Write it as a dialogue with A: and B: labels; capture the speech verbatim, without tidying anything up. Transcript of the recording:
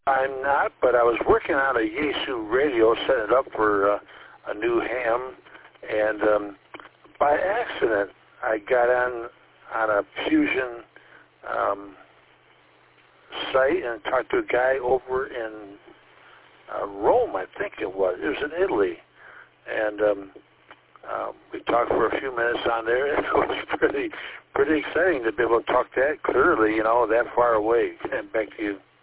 A: I'm not, but I was working on a Yaesu radio, setting it up for uh, a new ham, and um, by accident, I got on on a Fusion um, site and talked to a guy over in uh, Rome, I think it was. It was in Italy, and um, uh, we talked for a few minutes on there, and it was pretty pretty exciting to be able to talk that clearly, you know, that far away. And back to you.